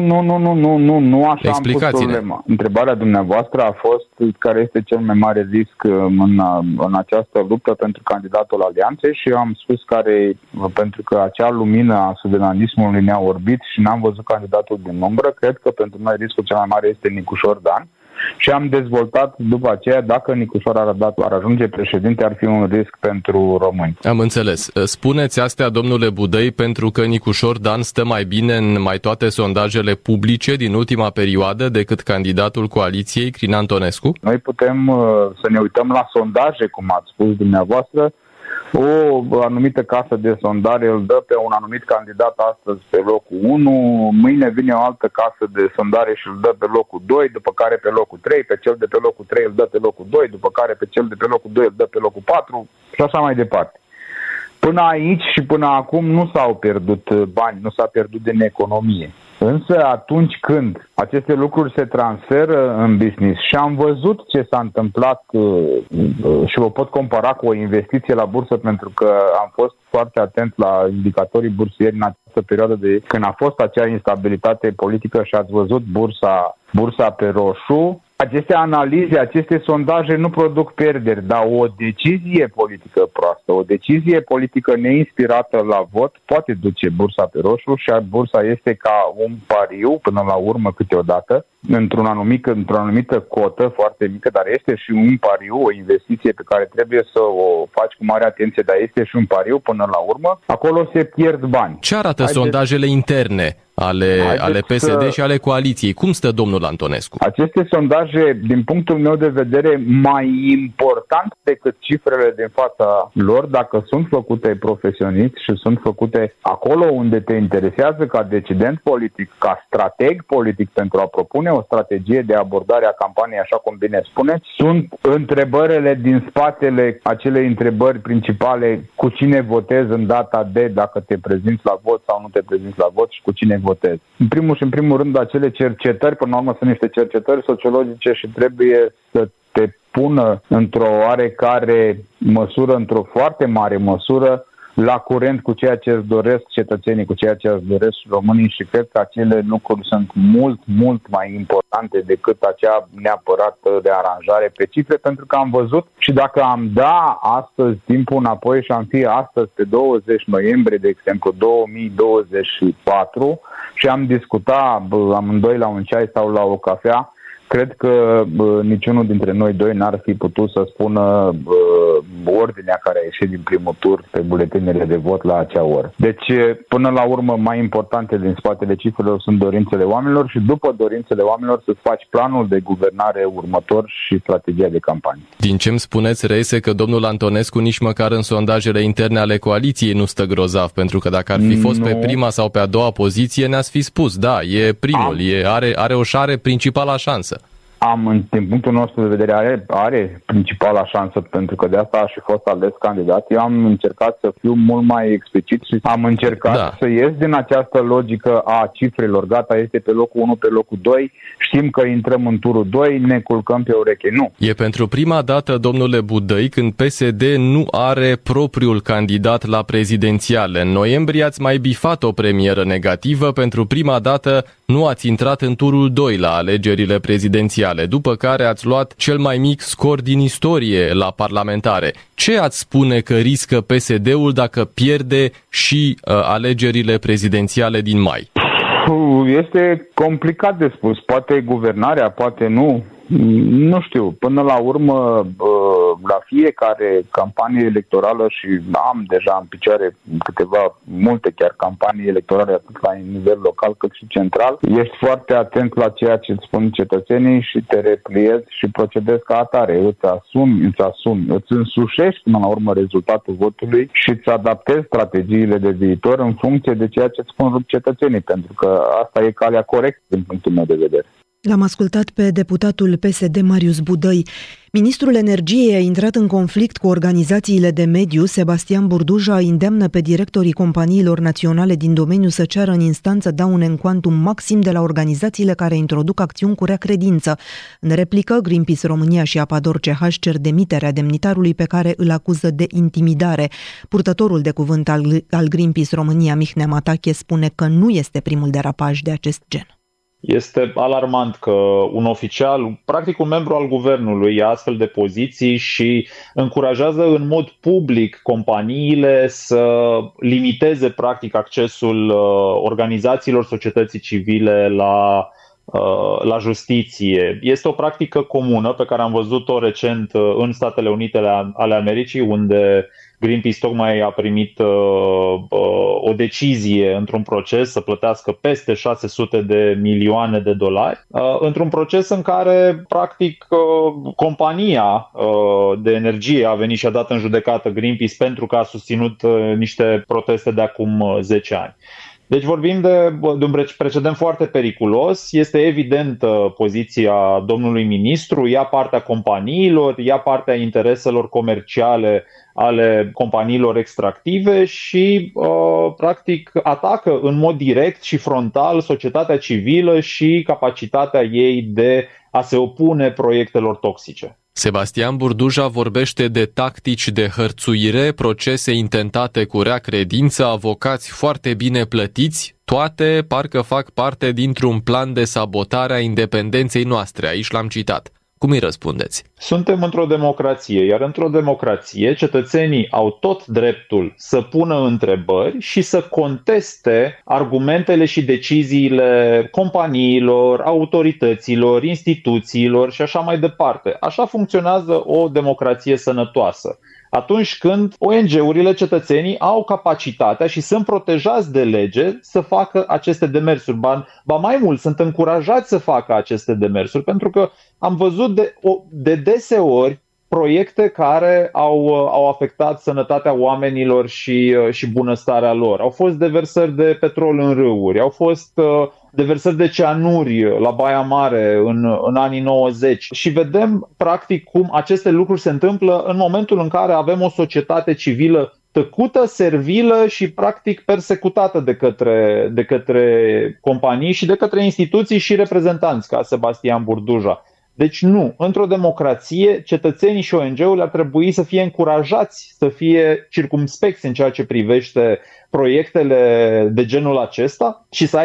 Nu așa am pus problema. Întrebarea dumneavoastră a fost care este cel mai mare risc în această luptă pentru candidatul Alianței și eu am spus pentru că acea lumină a suvenanismului ne-a orbit și n-am văzut candidatul din umbră, cred că pentru noi riscul cel mai mare este Nicușor Dan. Și am dezvoltat după aceea, dacă Nicușor ar ajunge președinte, ar fi un risc pentru români. Am înțeles. Spuneți astea, domnule Budăi, pentru că Nicușor Dan stă mai bine în mai toate sondajele publice din ultima perioadă decât candidatul coaliției, Crin Antonescu? Noi putem să ne uităm la sondaje, cum ați spus dumneavoastră. O anumită casă de sondare îl dă pe un anumit candidat astăzi pe locul 1, mâine vine o altă casă de sondare și îl dă pe locul 2, după care pe locul 3, pe cel de pe locul 3 îl dă pe locul 2, după care pe cel de pe locul 2 îl dă pe locul 4 și așa mai departe. Până aici și până acum nu s-au pierdut bani, nu s-a pierdut din economie. Însă atunci când aceste lucruri se transferă în business și am văzut ce s-a întâmplat și o pot compara cu o investiție la bursă pentru că am fost foarte atent la indicatorii bursieri în această perioadă de când a fost acea instabilitate politică și ați văzut bursa pe roșu. Aceste analize, aceste sondaje nu produc pierderi, dar o decizie politică proastă, o decizie politică neinspirată la vot poate duce bursa pe roșu și bursa este ca un pariu, până la urmă câteodată, într-o anumită cotă foarte mică, dar este și un pariu, o investiție pe care trebuie să o faci cu mare atenție, dar este și un pariu până la urmă. Acolo se pierd bani. Ce arată sondajele interne ale PSD și ale coaliției? Cum stă domnul Antonescu? Aceste sondaje, din punctul meu de vedere, mai important decât cifrele din fața lor, dacă sunt făcute profesionist și sunt făcute acolo unde te interesează ca decident politic, ca strateg politic pentru a propune o strategie de abordare a campaniei, așa cum bine spuneți, sunt întrebările din spatele acelei întrebări principale: cu cine votezi în data de, dacă te prezinți la vot sau nu te prezinți la vot și cu cine votezi. În primul rând, acele cercetări, până la urmă sunt niște cercetări sociologice și trebuie să te pună într-o oarecare măsură, într-o foarte mare măsură, la curent cu ceea ce îți doresc cetățenii, cu ceea ce îți doresc românii și cred că acele lucruri sunt mult, mult mai importante decât acea neapărat de aranjare pe cifre, pentru că am văzut și dacă am da astăzi timpul înapoi și am fi astăzi pe 20 noiembrie, de exemplu, 2024 și am discutat amândoi la un ceai sau la o cafea, cred că niciunul dintre noi doi n-ar fi putut să spună ordinea care a ieșit din primul tur pe buletinele de vot la acea oră. Deci, până la urmă, mai importante din spatele cifrelor sunt dorințele oamenilor și după dorințele oamenilor să faci planul de guvernare următor și strategia de campanie. Din ce îmi spuneți, reiese că domnul Antonescu nici măcar în sondajele interne ale coaliției nu stă grozav, pentru că dacă ar fi fost pe prima sau pe a doua poziție, ne-ați fi spus, da, e primul, are principala șansă. Din punctul nostru de vedere, are principala șansă, pentru că de asta a și fost ales candidat. Eu am încercat să fiu mult mai explicit și am încercat să ies din această logică a cifrelor. Gata, este pe locul 1, pe locul 2, știm că intrăm în turul 2, ne culcăm pe ureche. Nu. E pentru prima dată, domnule Budăi, când PSD nu are propriul candidat la prezidențiale. În noiembrie ați mai bifat o premieră negativă, pentru prima dată nu ați intrat în turul 2 la alegerile prezidențiale, după care ați luat cel mai mic scor din istorie la parlamentare. Ce ați spune că riscă PSD-ul dacă pierde și alegerile prezidențiale din mai? Este complicat de spus. Poate guvernarea, poate nu. Nu știu, până la urmă, la fiecare campanie electorală, și am deja în picioare multe chiar campanii electorale, atât la nivel local cât și central, ești foarte atent la ceea ce îți spun cetățenii și te repliezi și procedezi ca atare. Îți însușești până la urmă rezultatul votului și îți adaptezi strategiile de viitor în funcție de ceea ce îți spun cetățenii, pentru că asta e calea corectă din punctul meu de vedere. L-am ascultat pe deputatul PSD Marius Budăi. Ministrul Energiei a intrat în conflict cu organizațiile de mediu. Sebastian Burduja îndeamnă pe directorii companiilor naționale din domeniu să ceară în instanță daune în cuantum maxim de la organizațiile care introduc acțiuni cu rea credință. În replică, Greenpeace România și Apador CH cer demiterea demnitarului pe care îl acuză de intimidare. Purtătorul de cuvânt al Greenpeace România, Mihnea Matache, spune că nu este primul derapaj de acest gen. Este alarmant că un oficial, practic un membru al guvernului, ia astfel de poziții și încurajează în mod public companiile să limiteze practic accesul organizațiilor societății civile la justiție. Este o practică comună pe care am văzut-o recent în Statele Unite ale Americii, unde Greenpeace tocmai a primit o decizie într-un proces să plătească peste 600 de milioane de dolari, într-un proces în care, practic, compania de energie a venit și a dat în judecată Greenpeace pentru că a susținut niște proteste de acum 10 ani. Deci vorbim de un precedent foarte periculos. Este evident poziția domnului ministru, ia partea companiilor, ia partea intereselor comerciale ale companiilor extractive și practic atacă în mod direct și frontal societatea civilă și capacitatea ei de a se opune proiectelor toxice. Sebastian Burduja vorbește de tactici de hărțuire, procese intentate cu rea credință, avocați foarte bine plătiți, toate parcă fac parte dintr-un plan de sabotare a independenței noastre. Aici l-am citat. Cum îi răspundeți? Suntem într-o democrație, iar într-o democrație cetățenii au tot dreptul să pună întrebări și să conteste argumentele și deciziile companiilor, autorităților, instituțiilor și așa mai departe. Așa funcționează o democrație sănătoasă. Atunci când ONG-urile, cetățenii au capacitatea și sunt protejați de lege să facă aceste demersuri. Ba mai mult, sunt încurajați să facă aceste demersuri, pentru că am văzut de deseori proiecte care au afectat sănătatea oamenilor și bunăstarea lor. Au fost deversări de petrol în râuri, au fost deversări de cianuri la Baia Mare în anii 90 și vedem practic cum aceste lucruri se întâmplă în momentul în care avem o societate civilă tăcută, servilă și practic persecutată de către companii și de către instituții și reprezentanți ca Sebastian Burduja. Deci nu, într-o democrație, cetățenii și ONG-urile ar trebui să fie încurajați să fie circumspecți în ceea ce privește proiectele de genul acesta și să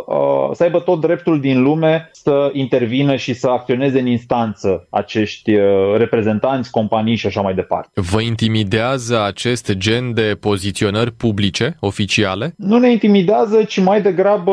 aibă tot dreptul din lume să intervină și să acționeze în instanță acești reprezentanți, companii și așa mai departe. Vă intimidează acest gen de poziționări publice, oficiale? Nu ne intimidează, ci mai degrabă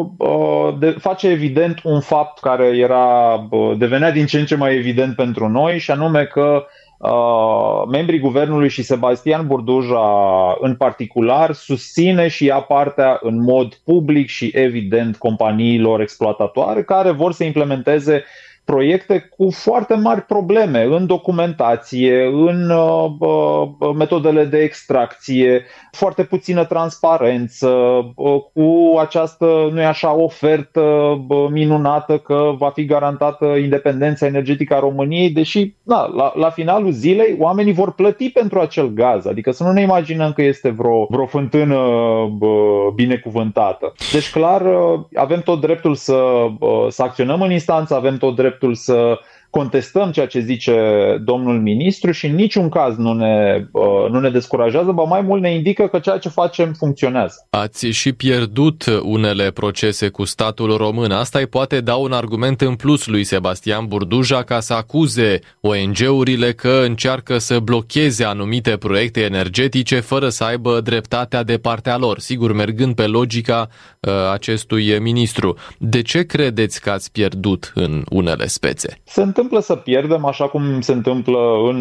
face evident un fapt care devenea din ce în ce mai evident pentru noi, și anume că membrii guvernului și Sebastian Burduja în particular susține și ia partea în mod public și evident companiilor exploatatoare care vor să implementeze proiecte cu foarte mari probleme în documentație, în metodele de extracție, foarte puțină transparență, cu această, nu-i așa, ofertă minunată că va fi garantată independența energetică a României, deși la finalul zilei oamenii vor plăti pentru acel gaz, adică să nu ne imaginăm că este vreo fântână binecuvântată. Deci clar avem tot dreptul să acționăm în instanță, avem tot dreptul să contestăm ceea ce zice domnul ministru și în niciun caz nu ne descurajează, ba mai mult ne indică că ceea ce facem funcționează. Ați și pierdut unele procese cu statul român. Asta îi poate da un argument în plus lui Sebastian Burduja ca să acuze ONG-urile că încearcă să blocheze anumite proiecte energetice fără să aibă dreptatea de partea lor, sigur mergând pe logica acestui ministru. De ce credeți că ați pierdut în unele spețe? Se întâmplă întâmplă să pierdem, așa cum se întâmplă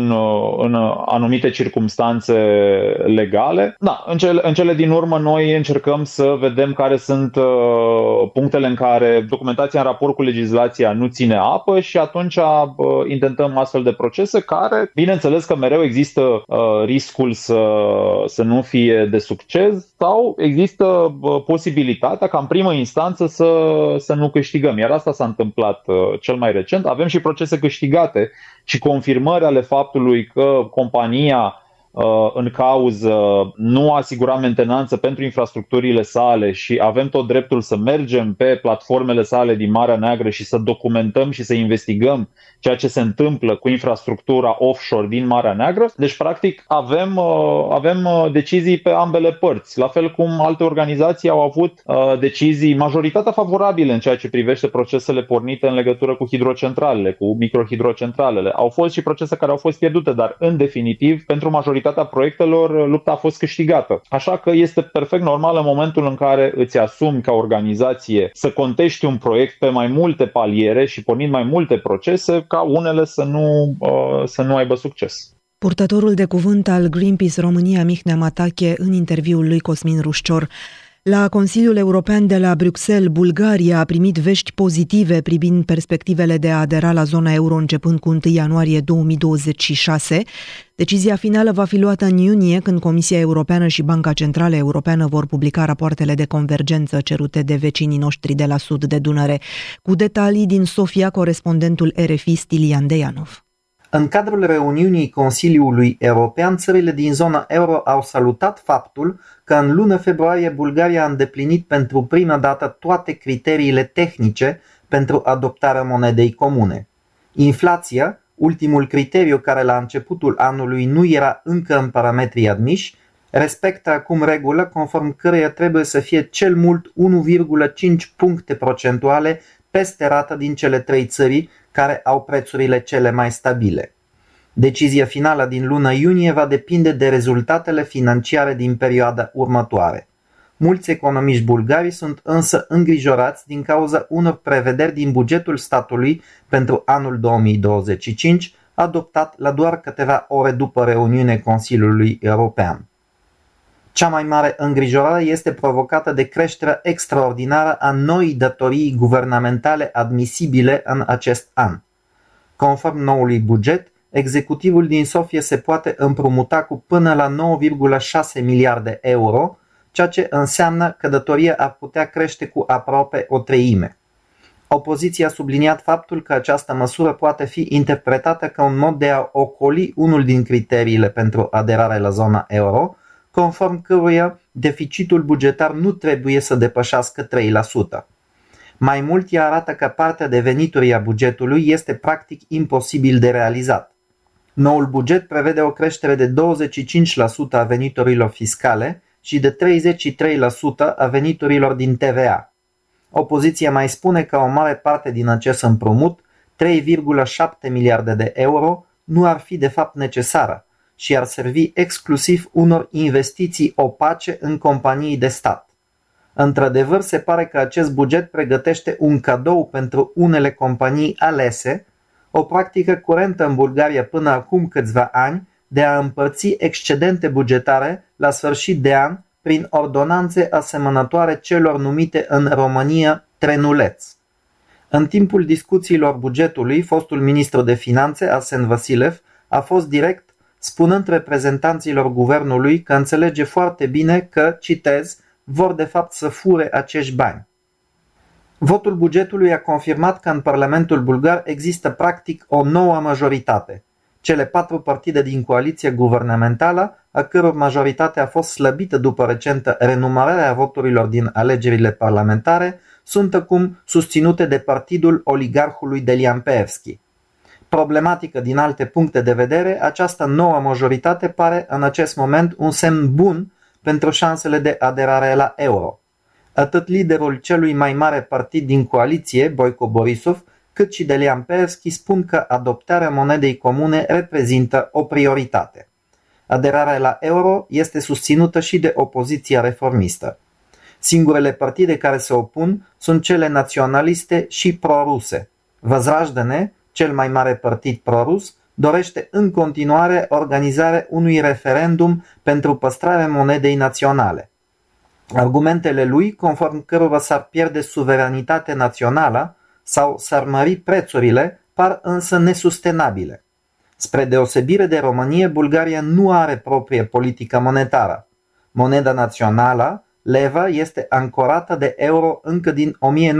în anumite circumstanțe legale. Da, în cele din urmă noi încercăm să vedem care sunt punctele în care documentația în raport cu legislația nu ține apă și atunci intentăm astfel de procese care, bineînțeles că mereu există riscul să nu fie de succes sau există posibilitatea ca în primă instanță să nu câștigăm. Iar asta s-a întâmplat cel mai recent. Avem și procese câștigate și confirmări ale faptului că compania în cauză nu asigura mentenanță pentru infrastructurile sale și avem tot dreptul să mergem pe platformele sale din Marea Neagră și să documentăm și să investigăm ceea ce se întâmplă cu infrastructura offshore din Marea Neagră. Deci, practic, avem decizii pe ambele părți. La fel cum alte organizații au avut decizii, majoritatea favorabile în ceea ce privește procesele pornite în legătură cu hidrocentralele, cu microhidrocentralele. Au fost și procese care au fost pierdute, dar în definitiv, pentru majoritatea proiectelor, lupta a fost câștigată. Așa că este perfect normal în momentul în care îți asumi ca organizație să contești un proiect pe mai multe paliere și pornind mai multe procese, ca unele să nu aibă succes. Purtătorul de cuvânt al Greenpeace România, Mihnea Matache, în interviul lui Cosmin Rușcior. La Consiliul European de la Bruxelles, Bulgaria a primit vești pozitive privind perspectivele de a adera la zona euro începând cu 1 ianuarie 2026. Decizia finală va fi luată în iunie, când Comisia Europeană și Banca Centrală Europeană vor publica rapoartele de convergență cerute de vecinii noștri de la sud de Dunăre. Cu detalii din Sofia, corespondentul RFI Stilian Dejanov. În cadrul reuniunii Consiliului European, țările din zona euro au salutat faptul că în lună februarie Bulgaria a îndeplinit pentru prima dată toate criteriile tehnice pentru adoptarea monedei comune. Inflația, ultimul criteriu care la începutul anului nu era încă în parametrii admiși, respectă acum regulă conform căreia trebuie să fie cel mult 1,5 puncte procentuale peste rata din cele 3 țări care au prețurile cele mai stabile. Decizia finală din luna iunie va depinde de rezultatele financiare din perioada următoare. Mulți economiști bulgari sunt însă îngrijorați din cauza unor prevederi din bugetul statului pentru anul 2025, adoptat la doar câteva ore după reuniunea Consiliului European. Cea mai mare îngrijorare este provocată de creșterea extraordinară a noii datorii guvernamentale admisibile în acest an. Conform noului buget, executivul din Sofia se poate împrumuta cu până la 9,6 miliarde euro, ceea ce înseamnă că datoria ar putea crește cu aproape o treime. Opoziția a subliniat faptul că această măsură poate fi interpretată ca un mod de a ocoli unul din criteriile pentru aderare la zona euro, conform căruia deficitul bugetar nu trebuie să depășească 3%. Mai mult, ea arată că partea de venituri a bugetului este practic imposibil de realizat. Noul buget prevede o creștere de 25% a veniturilor fiscale și de 33% a veniturilor din TVA. Opoziția mai spune că o mare parte din acest împrumut, 3,7 miliarde de euro, nu ar fi de fapt necesară și ar servi exclusiv unor investiții opace în companii de stat. Într-adevăr, se pare că acest buget pregătește un cadou pentru unele companii alese, o practică curentă în Bulgaria până acum câțiva ani de a împărți excedente bugetare la sfârșit de an prin ordonanțe asemănătoare celor numite în România trenuleț. În timpul discuțiilor bugetului, fostul ministru de finanțe, Arsen Vasilev, a fost direct, spunând reprezentanților guvernului că înțelege foarte bine că, citez, vor de fapt să fure acești bani. Votul bugetului a confirmat că în Parlamentul bulgar există practic o nouă majoritate. Cele 4 partide din coaliția guvernamentală, a căror majoritate a fost slăbită după recentă renumărare a voturilor din alegerile parlamentare, sunt acum susținute de partidul oligarhului Delian Peevski. Problematică din alte puncte de vedere, această nouă majoritate pare în acest moment un semn bun pentru șansele de aderare la euro. Atât liderul celui mai mare partid din coaliție, Boico Borisov, cât și Delian Peevski spun că adoptarea monedei comune reprezintă o prioritate. Aderarea la euro este susținută și de opoziția reformistă. Singurele partide care se opun sunt cele naționaliste și pro-ruse. Возрождане, cel mai mare partid prorus, dorește în continuare organizarea unui referendum pentru păstrarea monedei naționale. Argumentele lui, conform cărora s-ar pierde suveranitatea națională sau s-ar mări prețurile, par însă nesustenabile. Spre deosebire de România, Bulgaria nu are proprie politică monetară. Moneda națională, leva, este ancorată de euro încă din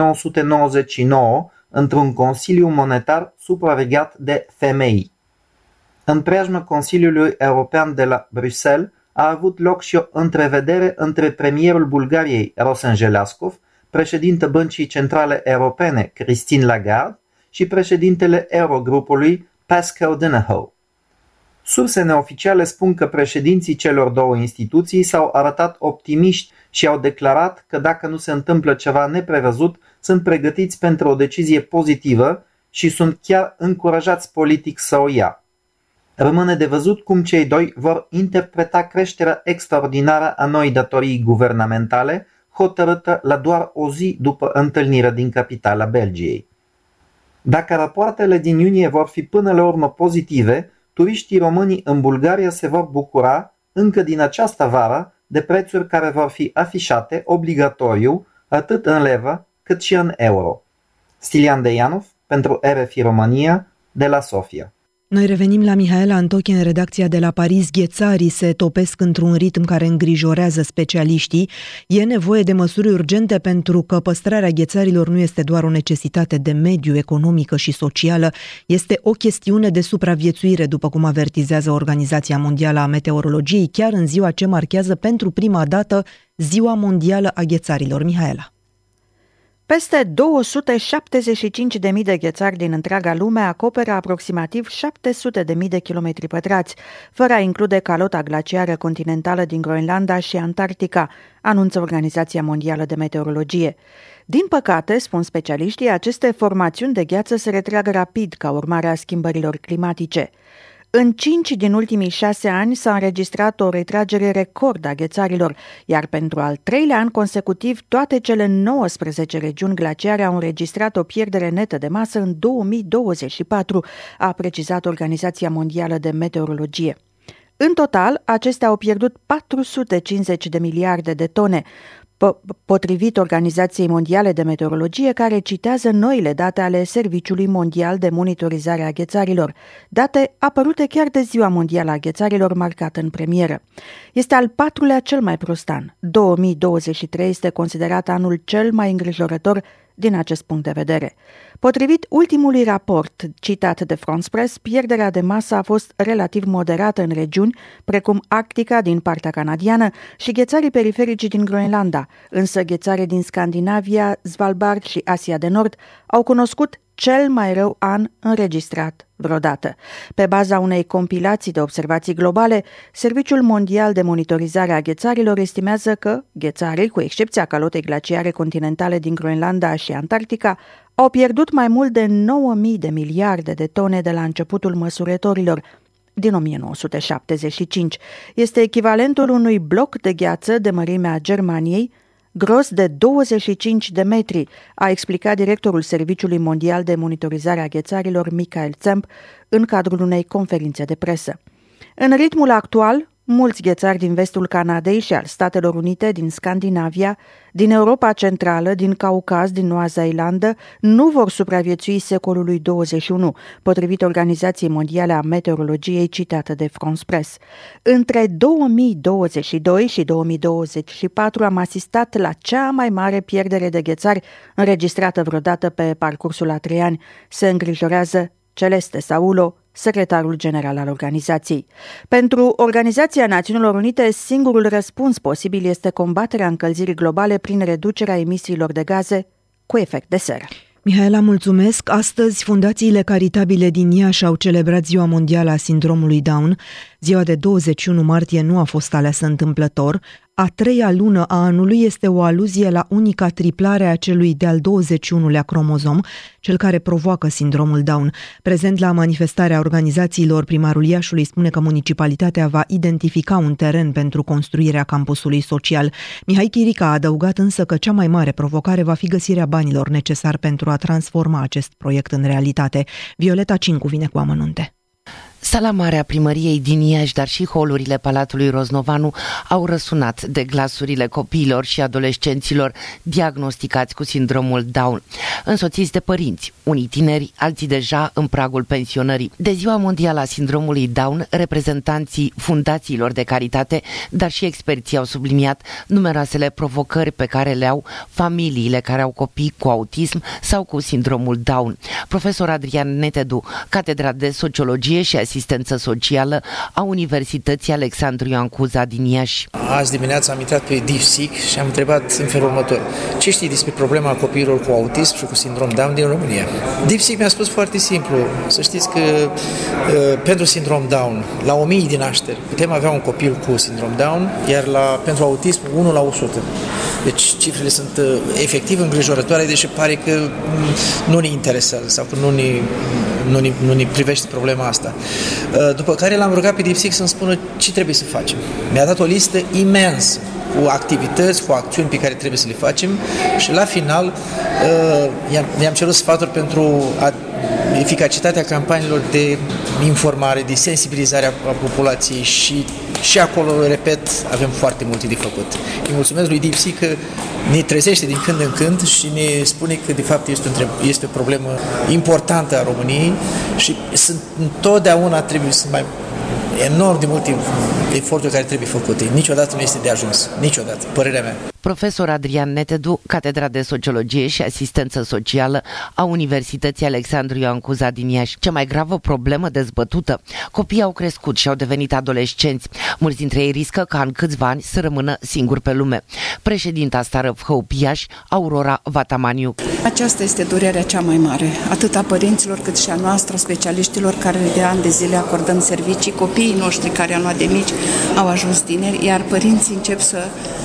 1999 într-un consiliu monetar supravegheat de FMI. În preajma Consiliului European de la Bruxelles a avut loc și o întrevedere între premierul Bulgariei, Rosen Jelaskov, președinte Băncii Centrale Europene, Christine Lagarde, și președintele Eurogrupului, Pascal Donohoe. Surse neoficiale spun că președinții celor două instituții s-au arătat optimiști și au declarat că dacă nu se întâmplă ceva neprevăzut, sunt pregătiți pentru o decizie pozitivă și sunt chiar încurajați politic să o ia. Rămâne de văzut cum cei doi vor interpreta creșterea extraordinară a noii datorii guvernamentale, hotărâtă la doar o zi după întâlnirea din capitala Belgiei. Dacă rapoartele din iunie vor fi până la urmă pozitive, turiștii români în Bulgaria se vor bucura încă din această vară de prețuri care vor fi afișate obligatoriu atât în levă cât și în euro. Stilian Deianov pentru RFI România de la Sofia. Noi revenim la Mihaela Antoche în redacția de la Paris. Ghețarii se topesc într-un ritm care îngrijorează specialiștii. E nevoie de măsuri urgente pentru că păstrarea ghețarilor nu este doar o necesitate de mediu, economică și socială, este o chestiune de supraviețuire, după cum avertizează Organizația Mondială a Meteorologiei, chiar în ziua ce marchează pentru prima dată Ziua Mondială a Ghețarilor. Mihaela. Peste 275.000 de ghețari din întreaga lume acoperă aproximativ 700.000 de kilometri pătrați, fără a include calota glaciară continentală din Groenlanda și Antarctica, anunță Organizația Mondială de Meteorologie. Din păcate, spun specialiștii, aceste formațiuni de gheață se retrag rapid ca urmare a schimbărilor climatice. În 5 din ultimii 6 ani s-a înregistrat o retragere record a ghețarilor, iar pentru al 3-lea an consecutiv toate cele 19 regiuni glaciare au înregistrat o pierdere netă de masă în 2024, a precizat Organizația Mondială de Meteorologie. În total, acestea au pierdut 450 de miliarde de tone, potrivit Organizației Mondiale de Meteorologie, care citează noile date ale Serviciului Mondial de Monitorizare a Ghețarilor, date apărute chiar de Ziua Mondială a Ghețarilor, marcată în premieră. Este al 4-lea cel mai prost an. 2023 este considerat anul cel mai îngrijorător din acest punct de vedere. Potrivit ultimului raport citat de France Press, pierderea de masă a fost relativ moderată în regiuni precum Arctica din partea canadiană și ghețarii periferici din Groenlanda, însă ghețarii din Scandinavia, Svalbard și Asia de Nord au cunoscut cel mai rău an înregistrat vreodată. Pe baza unei compilații de observații globale, Serviciul Mondial de Monitorizare a Ghețarilor estimează că ghețarii, cu excepția calotei glaciare continentale din Groenlanda și Antarctica, au pierdut mai mult de 9.000 de miliarde de tone de la începutul măsurătorilor din 1975. Este echivalentul unui bloc de gheață de mărimea Germaniei, gros de 25 de metri, a explicat directorul Serviciului Mondial de Monitorizare a Ghețarilor, Michael Zemp, în cadrul unei conferințe de presă. În ritmul actual, mulți ghețari din vestul Canadei și al Statelor Unite, din Scandinavia, din Europa Centrală, din Caucaz, din Noua Zeelandă, nu vor supraviețui secolului 21, potrivit Organizației Mondiale a Meteorologiei citată de France Press. Între 2022 și 2024 am asistat la cea mai mare pierdere de ghețari înregistrată vreodată pe parcursul a 3 ani, se îngrijorează Celeste Saulo, secretarul general al organizației. Pentru Organizația Națiunilor Unite, singurul răspuns posibil este combaterea încălzirii globale prin reducerea emisiilor de gaze cu efect de seră. Mihaela, mulțumesc! Astăzi, fundațiile caritabile din Iași au celebrat Ziua Mondială a Sindromului Down. Ziua de 21 martie nu a fost aleasă întâmplător. A treia lună a anului este o aluzie la unica triplare a celui de-al 21-lea cromozom, cel care provoacă sindromul Down. Prezent la manifestarea organizațiilor, primarul Iașului spune că municipalitatea va identifica un teren pentru construirea campusului social. Mihai Chirica a adăugat însă că cea mai mare provocare va fi găsirea banilor necesari pentru a transforma acest proiect în realitate. Violeta Cincu vine cu amănunte. Sala mare a primăriei din Iași, dar și holurile Palatului Roznovanu au răsunat de glasurile copiilor și adolescenților diagnosticați cu sindromul Down, însoțiți de părinți, unii tineri, alții deja în pragul pensionării. De Ziua Mondială a Sindromului Down, reprezentanții fundațiilor de caritate, dar și experții au subliniat numeroasele provocări pe care le au familiile care au copii cu autism sau cu sindromul Down. Profesor Adrian Netedu, catedra de sociologie și asistență socială a Universității Alexandru Ioan Cuza din Iași. Azi dimineața am intrat pe DeepSeek și am întrebat în felul următor: ce știi despre problema copiilor cu autism și cu sindrom Down din România? DeepSeek mi-a spus foarte simplu: să știți că pentru sindrom Down, la 1000 de nașteri putem avea un copil cu sindrom Down, iar pentru autism 1 la 100. Deci cifrele sunt efectiv îngrijorătoare, deși pare că nu ne interesează sau că nu ne privește problema asta. După care l-am rugat pe DeepSeek să-mi spună ce trebuie să facem. Mi-a dat o listă imensă cu activități, cu acțiuni pe care trebuie să le facem și la final i-am cerut sfaturi pentru eficacitatea campaniilor de informare, de sensibilizare a populației și acolo, repet, avem foarte multe de făcut. Îi mulțumesc lui DeepSeek că ne trezește din când în când și ne spune că de fapt este o problemă importantă a României și întotdeauna trebuie să mai enorm de multe eforturi care trebuie făcute. Niciodată nu este de ajuns. Niciodată. Părerea mea. Profesor Adrian Netedu, catedra de sociologie și asistență socială a Universității Alexandru Ioan Cuza din Iași. Cea mai gravă problemă dezbătută: copiii au crescut și au devenit adolescenți. Mulți dintre ei riscă ca în câțiva ani să rămână singuri pe lume. Președinta Startup Hope Iași, Aurora Vatamaniuc. Aceasta este durerea cea mai mare, atât a părinților cât și a noastră, specialiștilor care de ani de zile acordăm servicii. Copiii noștri care am luat de mici au ajuns tineri, iar părinții încep să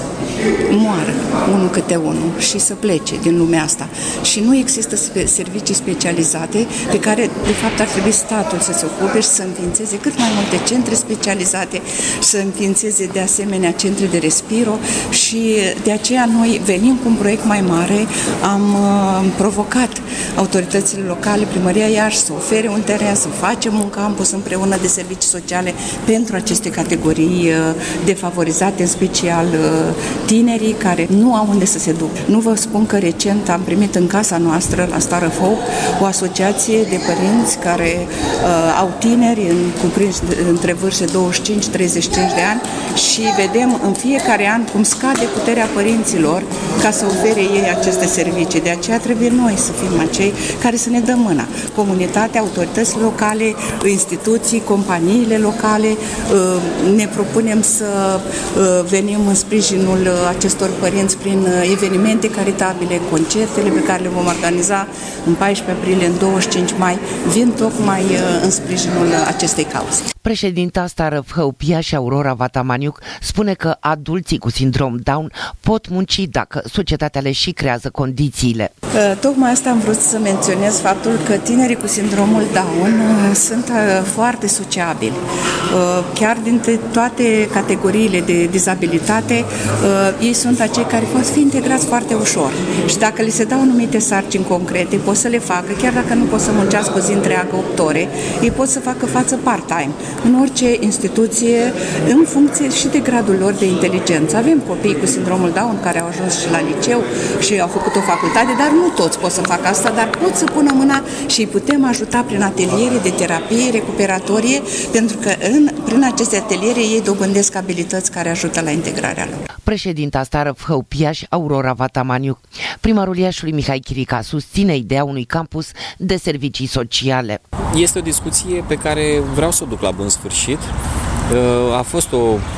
moară unul câte unul și să plece din lumea asta. Și nu există servicii specializate pe care, de fapt, ar trebui statul să se ocupe și să înființeze cât mai multe centre specializate, să înființeze de asemenea centre de respiro și de aceea noi venim cu un proiect mai mare. Am provocat autoritățile locale, Primăria Iași, să ofere un teren, să facem un campus împreună de servicii sociale pentru aceste categorii defavorizate, în special tinerii care nu au unde să se ducă. Nu vă spun că recent am primit în casa noastră, la Startup Hope, o asociație de părinți care au tineri cuprinși între vârste 25-35 de ani și vedem în fiecare an cum scade puterea părinților ca să ofere ei aceste servicii. De aceea trebuie noi să fim acei care să ne dăm mâna. Comunitatea, autoritățile locale, instituții, companiile locale, ne propunem să venim în sprijinul acestor părinți prin evenimente caritabile, concertele pe care le vom organiza în 14 aprilie, în 25 mai, vin tocmai în sprijinul acestei cauze. Președinta Startup Hope Iași, Aurora Vatamaniuc, spune că adulții cu sindrom Down pot munci dacă societatea le și creează condițiile. Tocmai asta am vrut să menționez, faptul că tinerii cu sindromul Down sunt foarte sociabili. Chiar dintre toate categoriile de dizabilitate, ei sunt acei care pot fi integrați foarte ușor. Și dacă li se dau anumite sarcini concrete, pot să le facă, chiar dacă nu pot să muncească o zi întreagă, 8 ore, ei pot să facă față part-time în orice instituție, în funcție și de gradul lor de inteligență. Avem copii cu sindromul Down care au ajuns și la liceu și au făcut o facultate, dar nu toți pot să facă asta, dar pot să pună mâna și îi putem ajuta prin ateliere de terapie recuperatorie, pentru că prin aceste ateliere ei dobândesc abilități care ajută la integrarea lor. Președinta Startup Hope Iași, Aurora Vatamaniuc. Primarul Iașului, Mihai Chirica, susține ideea unui campus de servicii sociale. Este o discuție pe care vreau să o duc la bun sfârșit. A fost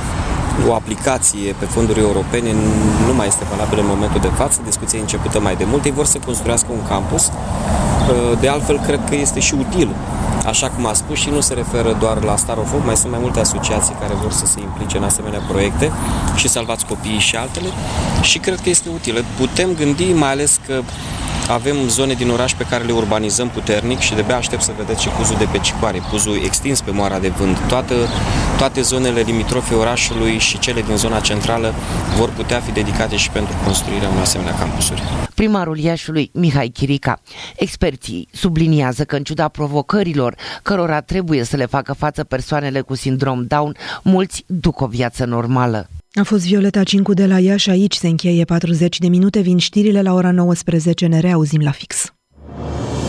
o aplicație pe fonduri europene, nu mai este valabilă în momentul de față, discuția e începută mai de mult. Ei vor să construiască un campus De altfel, cred că este și util, așa cum a spus, și nu se referă doar la Star of Hope, mai sunt mai multe asociații care vor să se implice în asemenea proiecte și Salvați Copiii și altele și cred că este utilă. Putem gândi, mai ales că avem zone din oraș pe care le urbanizăm puternic și de-abia aștept să vedeți și puzul de pe Cicoare, puzul extins pe Moara de Vânt. Toate zonele limitrofe orașului și cele din zona centrală vor putea fi dedicate și pentru construirea unor asemenea campusuri. Primarul Iașiului, Mihai Chirica. Experții subliniază că în ciuda provocărilor cărora trebuie să le facă față persoanele cu sindrom Down, mulți duc o viață normală. A fost Violeta Cincu de la Iași, aici se încheie 40 de minute, vin știrile la ora 19, ne reauzim la fix.